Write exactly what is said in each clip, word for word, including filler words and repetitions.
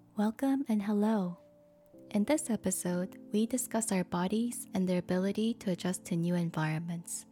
Welcome and hello. In this episode, we discuss our bodies and their ability to adjust to new environments.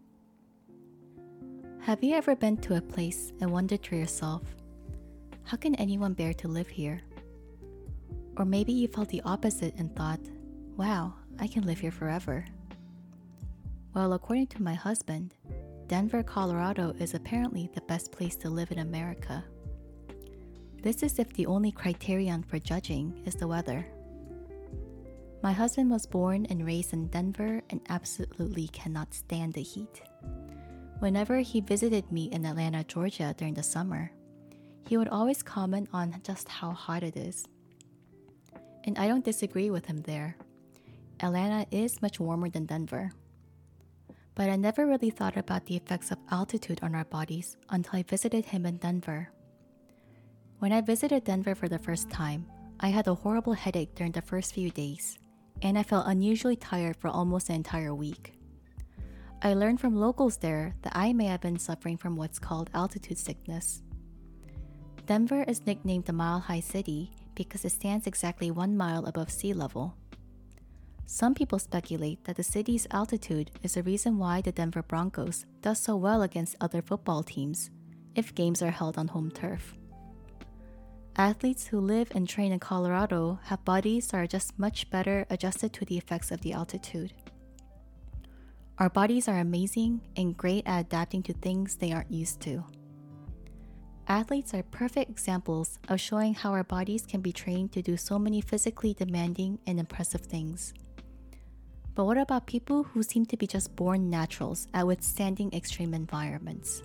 Have you ever been to a place and wondered to yourself, how can anyone bear to live here? Or maybe you felt the opposite and thought, wow, I can live here forever. Well, according to my husband, Denver, Colorado is apparently the best place to live in America. This is if the only criterion for judging is the weather. My husband was born and raised in Denver and absolutely cannot stand the heat. Whenever he visited me in Atlanta, Georgia during the summer, he would always comment on just how hot it is. And I don't disagree with him there. Atlanta is much warmer than Denver. But I never really thought about the effects of altitude on our bodies until I visited him in Denver. When I visited Denver for the first time, I had a horrible headache during the first few days, and I felt unusually tired for almost an entire week. I learned from locals there that I may have been suffering from what's called altitude sickness. Denver is nicknamed the Mile High City because it stands exactly one mile above sea level. Some people speculate that the city's altitude is the reason why the Denver Broncos does so well against other football teams if games are held on home turf. Athletes who live and train in Colorado have bodies that are just much better adjusted to the effects of the altitude. Our bodies are amazing and great at adapting to things they aren't used to. Athletes are perfect examples of showing how our bodies can be trained to do so many physically demanding and impressive things. But what about people who seem to be just born naturals at withstanding extreme environments?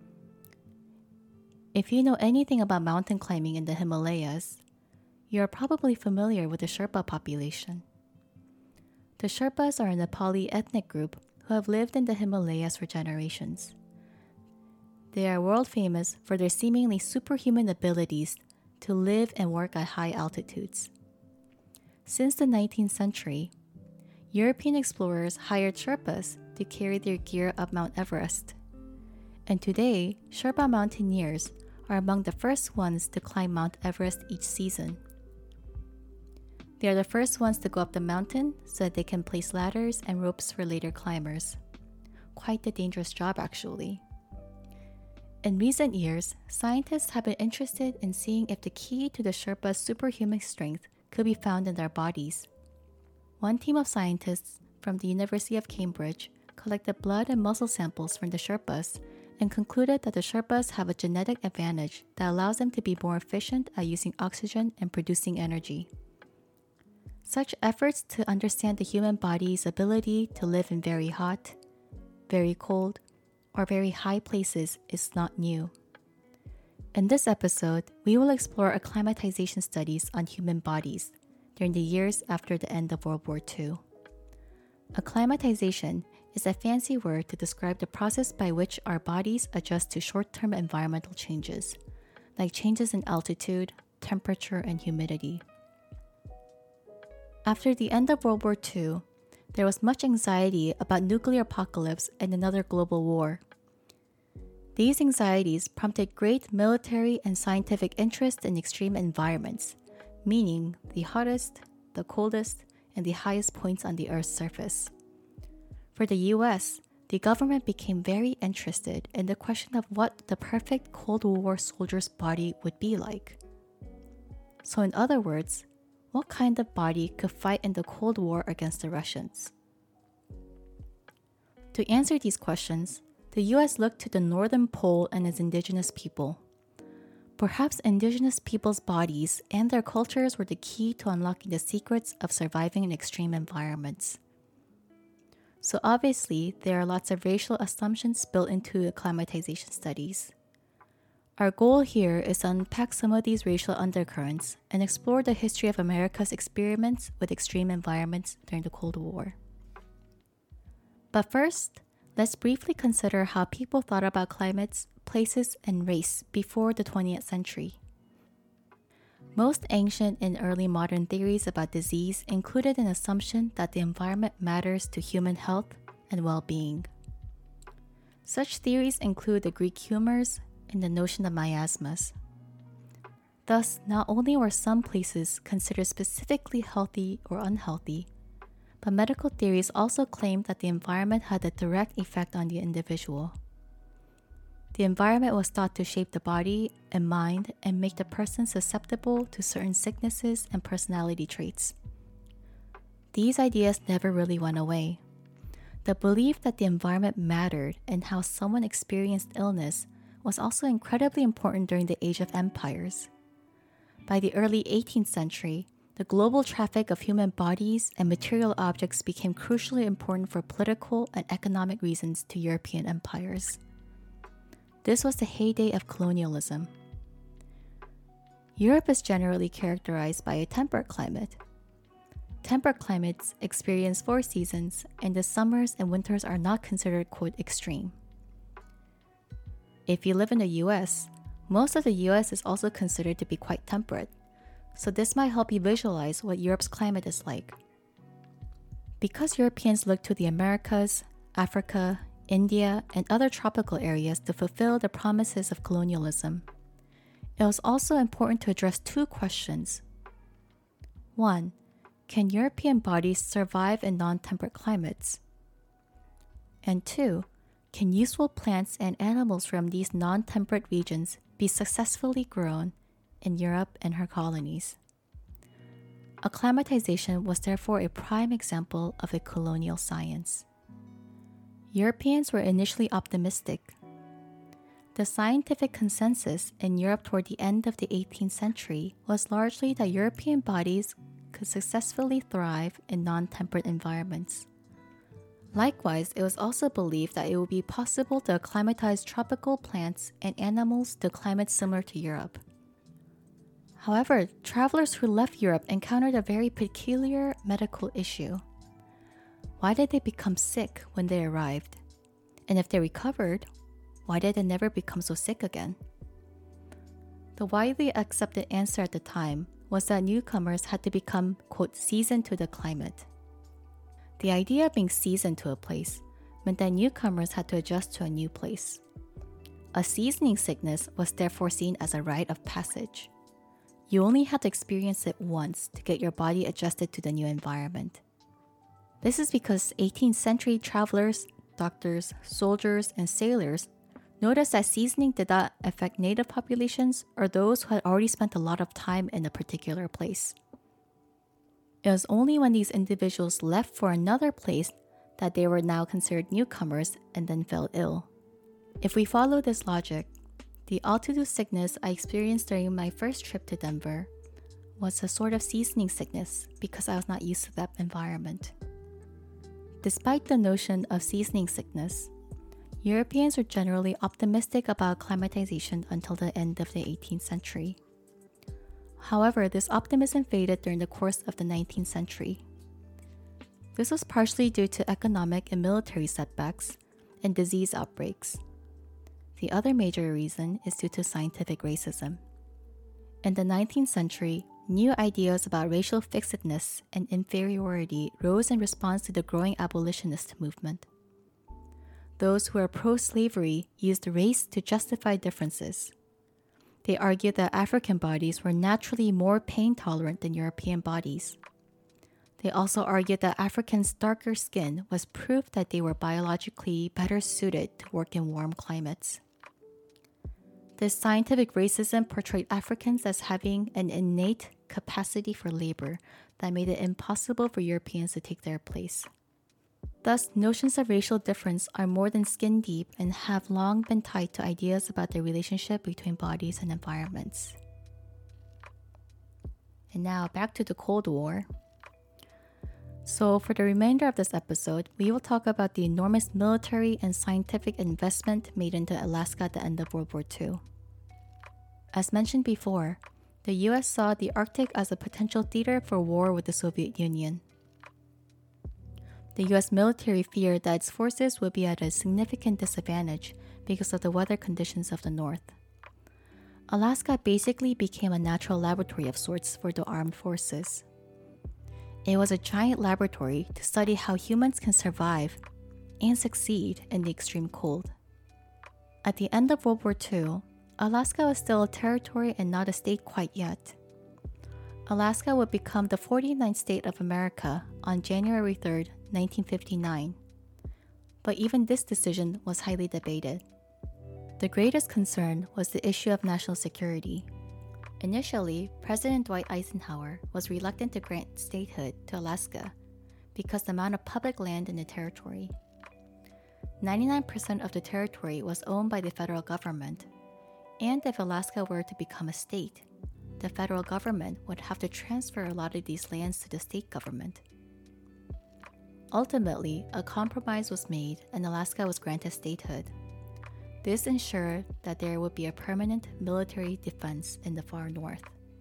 If you know anything about mountain climbing in the Himalayas, you are probably familiar with the Sherpa population. The Sherpas are a Nepali ethnic group who have lived in the Himalayas for generations. They are world famous for their seemingly superhuman abilities to live and work at high altitudes. Since the nineteenth century, European explorers hired Sherpas to carry their gear up Mount Everest. And today, Sherpa mountaineers are among the first ones to climb Mount Everest each season. They are the first ones to go up the mountain so that they can place ladders and ropes for later climbers. Quite the dangerous job, actually. In recent years, scientists have been interested in seeing if the key to the Sherpa's superhuman strength could be found in their bodies. One team of scientists from the University of Cambridge collected blood and muscle samples from the Sherpas and concluded that the Sherpas have a genetic advantage that allows them to be more efficient at using oxygen and producing energy. Such efforts to understand the human body's ability to live in very hot, very cold, or very high places is not new. In this episode, we will explore acclimatization studies on human bodies during the years after the end of World War Two. Acclimatization is a fancy word to describe the process by which our bodies adjust to short-term environmental changes, like changes in altitude, temperature, and humidity. After the end of World War Two, there was much anxiety about nuclear apocalypse and another global war. These anxieties prompted great military and scientific interest in extreme environments, meaning the hottest, the coldest, and the highest points on the Earth's surface. For the U S, the government became very interested in the question of what the perfect Cold War soldier's body would be like. So in other words, what kind of body could fight in the Cold War against the Russians? To answer these questions, the U S looked to the Northern Pole and its indigenous people. Perhaps indigenous people's bodies and their cultures were the key to unlocking the secrets of surviving in extreme environments. So obviously, there are lots of racial assumptions built into acclimatization studies. Our goal here is to unpack some of these racial undercurrents and explore the history of America's experiments with extreme environments during the Cold War. But first, let's briefly consider how people thought about climates, places, and race before the twentieth century. Most ancient and early modern theories about disease included an assumption that the environment matters to human health and well-being. Such theories include the Greek humors and the notion of miasmas. Thus, not only were some places considered specifically healthy or unhealthy, but medical theories also claimed that the environment had a direct effect on the individual. The environment was thought to shape the body and mind and make the person susceptible to certain sicknesses and personality traits. These ideas never really went away. The belief that the environment mattered and how someone experienced illness was also incredibly important during the Age of Empires. By the early eighteenth century, the global traffic of human bodies and material objects became crucially important for political and economic reasons to European empires. This was the heyday of colonialism. Europe is generally characterized by a temperate climate. Temperate climates experience four seasons, and the summers and winters are not considered, quote, extreme. If you live in the U S, most of the U S is also considered to be quite temperate, so this might help you visualize what Europe's climate is like. Because Europeans looked to the Americas, Africa, India, and other tropical areas to fulfill the promises of colonialism, it was also important to address two questions. One, can European bodies survive in non-temperate climates? And two, can useful plants and animals from these non-temperate regions be successfully grown in Europe and her colonies? Acclimatization was therefore a prime example of a colonial science. Europeans were initially optimistic. The scientific consensus in Europe toward the end of the eighteenth century was largely that European bodies could successfully thrive in non-temperate environments. Likewise, it was also believed that it would be possible to acclimatize tropical plants and animals to climates similar to Europe. However, travelers who left Europe encountered a very peculiar medical issue. Why did they become sick when they arrived? And if they recovered, why did they never become so sick again? The widely accepted answer at the time was that newcomers had to become, quote, seasoned to the climate. The idea of being seasoned to a place meant that newcomers had to adjust to a new place. A seasoning sickness was therefore seen as a rite of passage. You only had to experience it once to get your body adjusted to the new environment. This is because eighteenth century travelers, doctors, soldiers, and sailors noticed that seasoning did not affect native populations or those who had already spent a lot of time in a particular place. It was only when these individuals left for another place that they were now considered newcomers and then fell ill. If we follow this logic, the altitude sickness I experienced during my first trip to Denver was a sort of seasoning sickness because I was not used to that environment. Despite the notion of seasoning sickness, Europeans were generally optimistic about acclimatization until the end of the eighteenth century. However, this optimism faded during the course of the nineteenth century. This was partially due to economic and military setbacks and disease outbreaks. The other major reason is due to scientific racism. In the nineteenth century, new ideas about racial fixedness and inferiority rose in response to the growing abolitionist movement. Those who were pro-slavery used race to justify differences. They argued that African bodies were naturally more pain-tolerant than European bodies. They also argued that Africans' darker skin was proof that they were biologically better suited to work in warm climates. This scientific racism portrayed Africans as having an innate capacity for labor that made it impossible for Europeans to take their place. Thus, notions of racial difference are more than skin deep and have long been tied to ideas about the relationship between bodies and environments. And now back to the Cold War. So for the remainder of this episode, we will talk about the enormous military and scientific investment made into Alaska at the end of World War Two. As mentioned before, the U S saw the Arctic as a potential theater for war with the Soviet Union. The U S military feared that its forces would be at a significant disadvantage because of the weather conditions of the north. Alaska basically became a natural laboratory of sorts for the armed forces. It was a giant laboratory to study how humans can survive and succeed in the extreme cold. At the end of World War Two, Alaska was still a territory and not a state quite yet. Alaska would become the forty-ninth state of America on January third, nineteen fifty-nine. But even this decision was highly debated. The greatest concern was the issue of national security. Initially, President Dwight Eisenhower was reluctant to grant statehood to Alaska because the amount of public land in the territory. ninety-nine percent of the territory was owned by the federal government, and if Alaska were to become a state, the federal government would have to transfer a lot of these lands to the state government. Ultimately, a compromise was made and Alaska was granted statehood. This ensured that there would be a permanent military defense in the far north.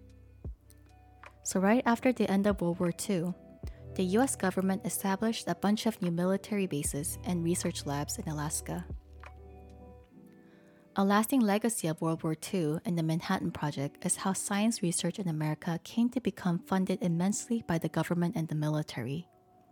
So right after the end of World War Two, the U S government established a bunch of new military bases and research labs in Alaska. A lasting legacy of World War Two and the Manhattan Project is how science research in America came to become funded immensely by the government and the military.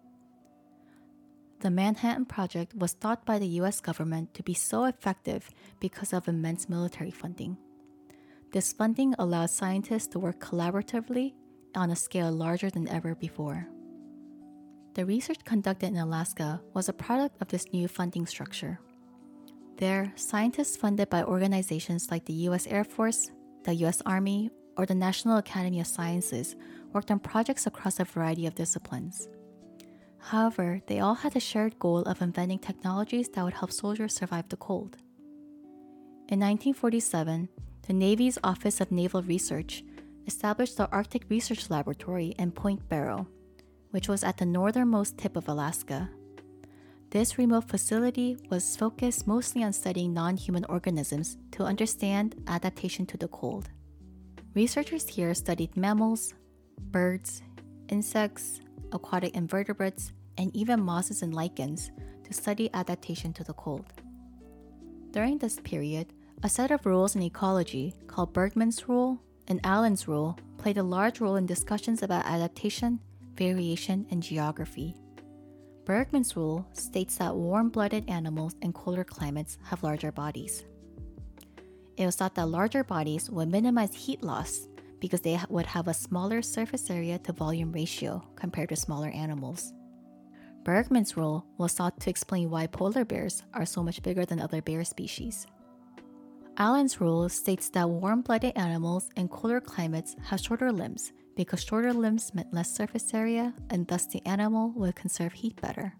The Manhattan Project was thought by the U S government to be so effective because of immense military funding. This funding allowed scientists to work collaboratively on a scale larger than ever before. The research conducted in Alaska was a product of this new funding structure. There, scientists funded by organizations like the U S Air Force, the U S Army, or the National Academy of Sciences worked on projects across a variety of disciplines. However, they all had a shared goal of inventing technologies that would help soldiers survive the cold. In nineteen forty-seven, the Navy's Office of Naval Research established the Arctic Research Laboratory in Point Barrow, which was at the northernmost tip of Alaska. This remote facility was focused mostly on studying non-human organisms to understand adaptation to the cold. Researchers here studied mammals, birds, insects, aquatic invertebrates, and even mosses and lichens to study adaptation to the cold. During this period, a set of rules in ecology called Bergmann's Rule and Allen's Rule played a large role in discussions about adaptation, variation, and geography. Bergmann's Rule states that warm-blooded animals in colder climates have larger bodies. It was thought that larger bodies would minimize heat loss because they would have a smaller surface area to volume ratio compared to smaller animals. Bergmann's Rule was thought to explain why polar bears are so much bigger than other bear species. Allen's Rule states that warm-blooded animals in colder climates have shorter limbs because shorter limbs meant less surface area and thus the animal would conserve heat better.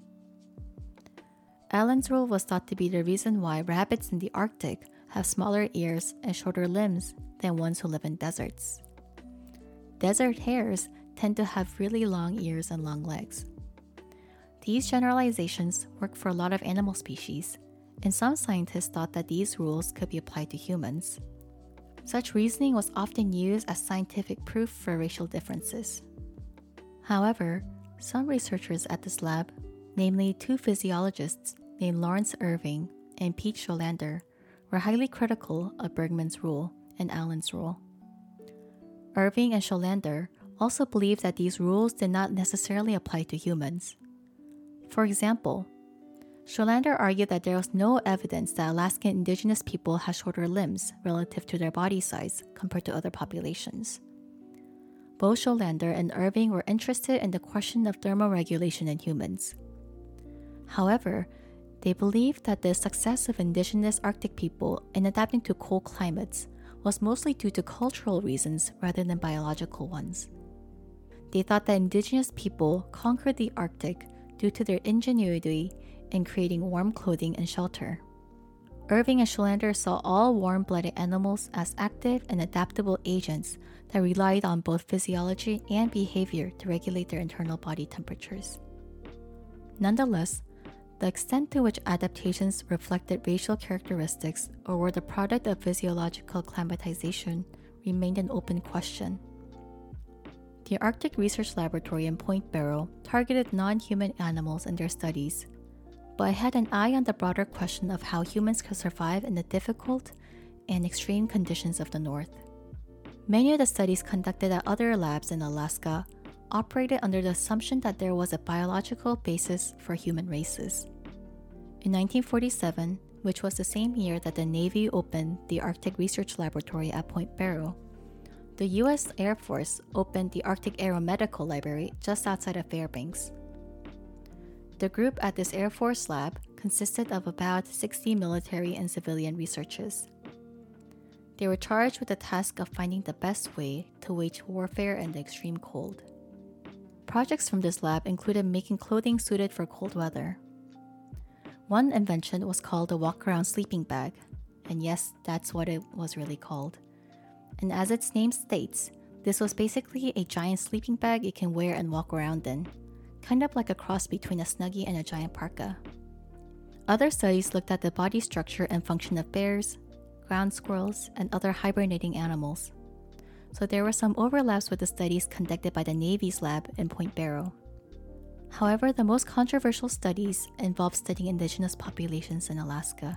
Allen's Rule was thought to be the reason why rabbits in the Arctic have smaller ears and shorter limbs than ones who live in deserts. Desert hares tend to have really long ears and long legs. These generalizations work for a lot of animal species, and some scientists thought that these rules could be applied to humans. Such reasoning was often used as scientific proof for racial differences. However, some researchers at this lab, namely two physiologists named Lawrence Irving and Pete Scholander, were highly critical of Bergmann's Rule and Allen's Rule. Irving and Scholander also believed that these rules did not necessarily apply to humans. For example, Scholander argued that there was no evidence that Alaskan indigenous people had shorter limbs relative to their body size compared to other populations. Both Scholander and Irving were interested in the question of thermoregulation in humans. However, they believed that the success of indigenous Arctic people in adapting to cold climates was mostly due to cultural reasons rather than biological ones. They thought that indigenous people conquered the Arctic due to their ingenuity in creating warm clothing and shelter. Irving and Scholander saw all warm-blooded animals as active and adaptable agents that relied on both physiology and behavior to regulate their internal body temperatures. Nonetheless, the extent to which adaptations reflected racial characteristics or were the product of physiological climatization remained an open question. The Arctic Research Laboratory in Point Barrow targeted non-human animals in their studies, but it had an eye on the broader question of how humans could survive in the difficult and extreme conditions of the North. Many of the studies conducted at other labs in Alaska operated under the assumption that there was a biological basis for human races. In nineteen forty-seven, which was the same year that the Navy opened the Arctic Research Laboratory at Point Barrow, the U S Air Force opened the Arctic Aeromedical Library just outside of Fairbanks. The group at this Air Force lab consisted of about sixty military and civilian researchers. They were charged with the task of finding the best way to wage warfare in the extreme cold. Projects from this lab included making clothing suited for cold weather. One invention was called the walk-around sleeping bag, and yes, that's what it was really called. And as its name states, this was basically a giant sleeping bag you can wear and walk around in, kind of like a cross between a Snuggie and a giant parka. Other studies looked at the body structure and function of bears, ground squirrels, and other hibernating animals. So there were some overlaps with the studies conducted by the Navy's lab in Point Barrow. However, the most controversial studies involved studying indigenous populations in Alaska.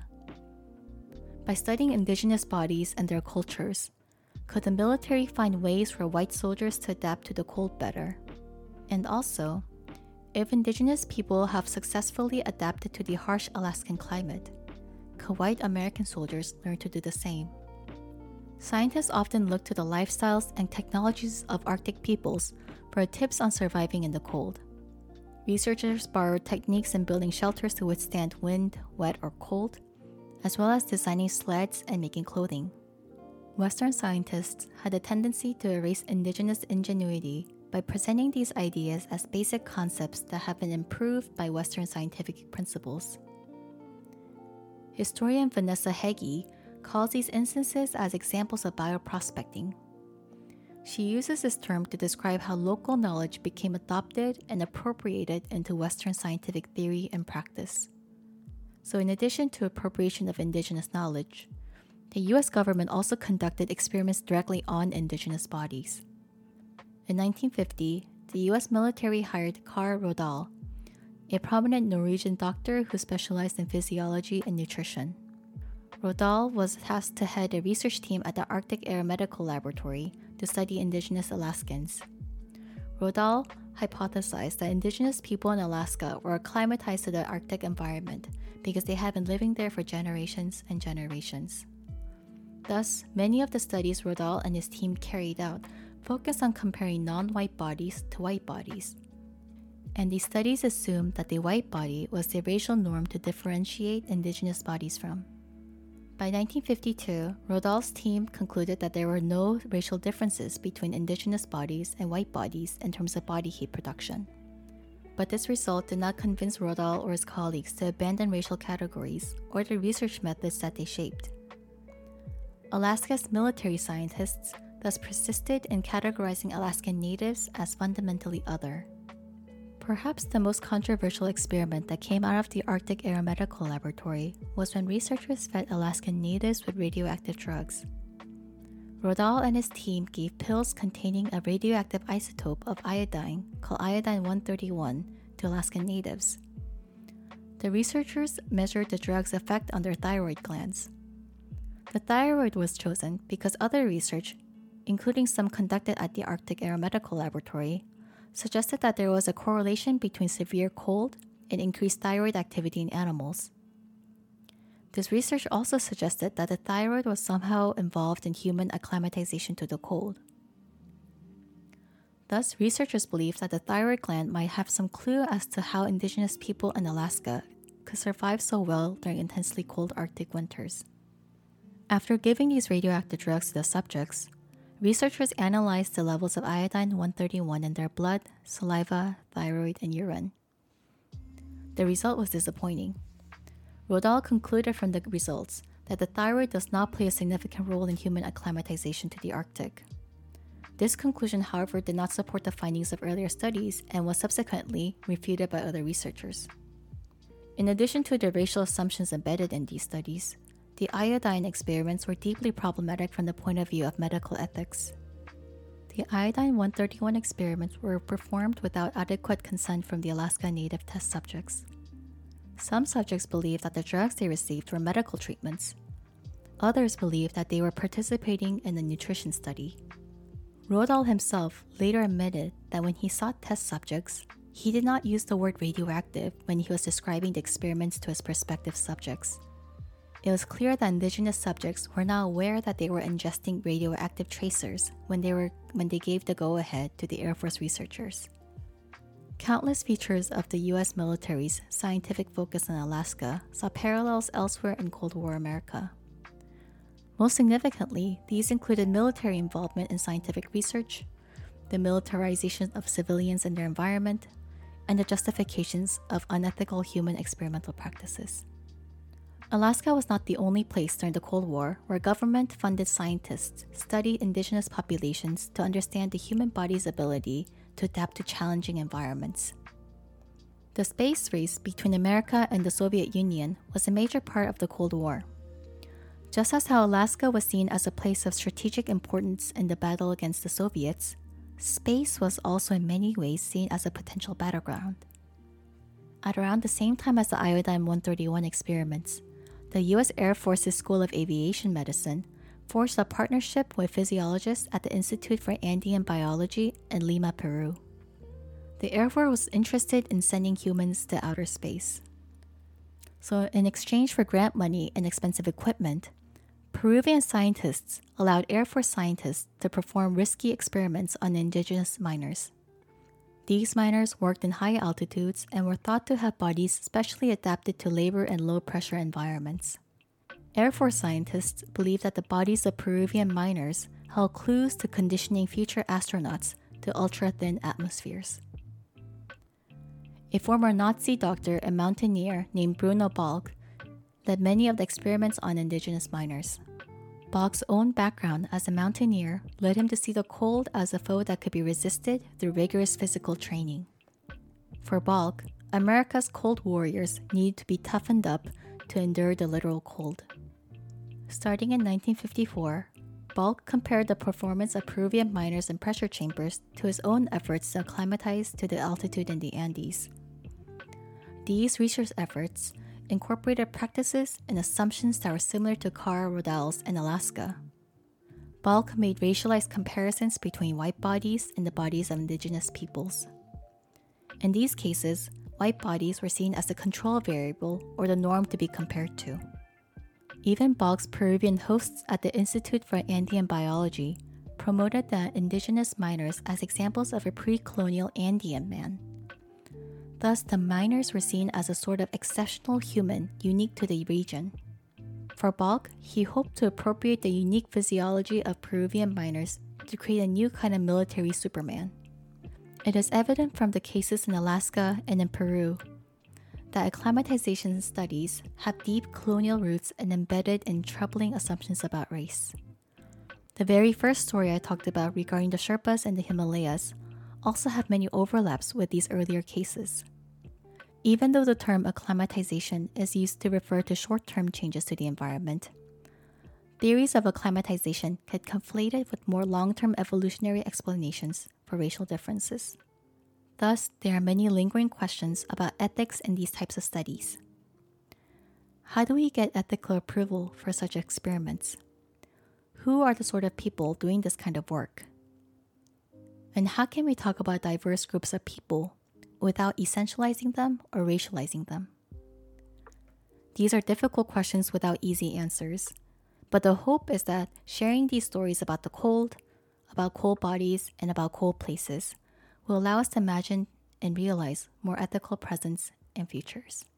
By studying indigenous bodies and their cultures, could the military find ways for white soldiers to adapt to the cold better? And also, if indigenous people have successfully adapted to the harsh Alaskan climate, could white American soldiers learn to do the same? Scientists often look to the lifestyles and technologies of Arctic peoples for tips on surviving in the cold. Researchers borrowed techniques in building shelters to withstand wind, wet, or cold, as well as designing sleds and making clothing. Western scientists had a tendency to erase indigenous ingenuity by presenting these ideas as basic concepts that have been improved by Western scientific principles. Historian Vanessa Heggie calls these instances as examples of bioprospecting. She uses this term to describe how local knowledge became adopted and appropriated into Western scientific theory and practice. So in addition to appropriation of indigenous knowledge, the U S government also conducted experiments directly on indigenous bodies. In nineteen fifty, the U S military hired Carl Rodal, a prominent Norwegian doctor who specialized in physiology and nutrition. Rodal was tasked to head a research team at the Arctic Aeromedical Laboratory to study indigenous Alaskans. Rodal hypothesized that indigenous people in Alaska were acclimatized to the Arctic environment because they had been living there for generations and generations. Thus, many of the studies Rodal and his team carried out focused on comparing non-white bodies to white bodies. And these studies assumed that the white body was the racial norm to differentiate indigenous bodies from. By nineteen fifty-two, Rodal's team concluded that there were no racial differences between indigenous bodies and white bodies in terms of body heat production. But this result did not convince Rodal or his colleagues to abandon racial categories or the research methods that they shaped. Alaska's military scientists thus persisted in categorizing Alaskan natives as fundamentally other. Perhaps the most controversial experiment that came out of the Arctic Aeromedical Laboratory was when researchers fed Alaskan natives with radioactive drugs. Rodal and his team gave pills containing a radioactive isotope of iodine called iodine one thirty-one to Alaskan natives. The researchers measured the drug's effect on their thyroid glands. The thyroid was chosen because other research, including some conducted at the Arctic Aeromedical Laboratory, suggested that there was a correlation between severe cold and increased thyroid activity in animals. This research also suggested that the thyroid was somehow involved in human acclimatization to the cold. Thus, researchers believed that the thyroid gland might have some clue as to how indigenous people in Alaska could survive so well during intensely cold Arctic winters. After giving these radioactive drugs to the subjects, researchers analyzed the levels of iodine one thirty-one in their blood, saliva, thyroid, and urine. The result was disappointing. Rodal concluded from the results that the thyroid does not play a significant role in human acclimatization to the Arctic. This conclusion, however, did not support the findings of earlier studies and was subsequently refuted by other researchers. In addition to the racial assumptions embedded in these studies, the iodine experiments were deeply problematic from the point of view of medical ethics. The iodine one thirty-one experiments were performed without adequate consent from the Alaska Native test subjects. Some subjects believed that the drugs they received were medical treatments. Others believed that they were participating in a nutrition study. Rodal himself later admitted that when he saw test subjects, he did not use the word radioactive when he was describing the experiments to his prospective subjects. It was clear that indigenous subjects were not aware that they were ingesting radioactive tracers when they were when they gave the go-ahead to the Air Force researchers. Countless features of the U S military's scientific focus on Alaska saw parallels elsewhere in Cold War America. Most significantly, these included military involvement in scientific research, the militarization of civilians and their environment, and the justifications of unethical human experimental practices. Alaska was not the only place during the Cold War where government-funded scientists studied indigenous populations to understand the human body's ability to adapt to challenging environments. The space race between America and the Soviet Union was a major part of the Cold War. Just as how Alaska was seen as a place of strategic importance in the battle against the Soviets, space was also in many ways seen as a potential battleground. At around the same time as the iodine one thirty-one experiments, the U S Air Force's School of Aviation Medicine forged a partnership with physiologists at the Institute for Andean Biology in Lima, Peru. The Air Force was interested in sending humans to outer space. So in exchange for grant money and expensive equipment, Peruvian scientists allowed Air Force scientists to perform risky experiments on indigenous miners. These miners worked in high altitudes and were thought to have bodies specially adapted to labor in low-pressure environments. Air Force scientists believed that the bodies of Peruvian miners held clues to conditioning future astronauts to ultra-thin atmospheres. A former Nazi doctor and mountaineer named Bruno Balk led many of the experiments on indigenous miners. Balk's own background as a mountaineer led him to see the cold as a foe that could be resisted through rigorous physical training. For Balk, America's cold warriors needed to be toughened up to endure the literal cold. Starting in nineteen fifty-four, Balk compared the performance of Peruvian miners in pressure chambers to his own efforts to acclimatize to the altitude in the Andes. These research efforts incorporated practices and assumptions that were similar to Carl Rodal's in Alaska. Balk made racialized comparisons between white bodies and the bodies of indigenous peoples. In these cases, white bodies were seen as the control variable or the norm to be compared to. Even Balk's Peruvian hosts at the Institute for Andean Biology promoted the indigenous miners as examples of a pre-colonial Andean man. Thus, the miners were seen as a sort of exceptional human unique to the region. For Balk, he hoped to appropriate the unique physiology of Peruvian miners to create a new kind of military Superman. It is evident from the cases in Alaska and in Peru that acclimatization studies have deep colonial roots and embedded in troubling assumptions about race. The very first story I talked about regarding the Sherpas in the Himalayas also have many overlaps with these earlier cases. Even though the term acclimatization is used to refer to short-term changes to the environment, theories of acclimatization get conflated with more long-term evolutionary explanations for racial differences. Thus, there are many lingering questions about ethics in these types of studies. How do we get ethical approval for such experiments? Who are the sort of people doing this kind of work? And how can we talk about diverse groups of people without essentializing them or racializing them? These are difficult questions without easy answers, but the hope is that sharing these stories about the cold, about cold bodies, and about cold places will allow us to imagine and realize more ethical presents and futures.